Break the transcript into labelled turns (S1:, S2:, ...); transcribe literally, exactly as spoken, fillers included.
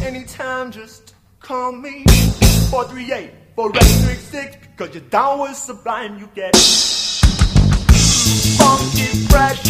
S1: anytime, just call me. four three eight, four eight six six, because you're down with Sublime, you get funky fresh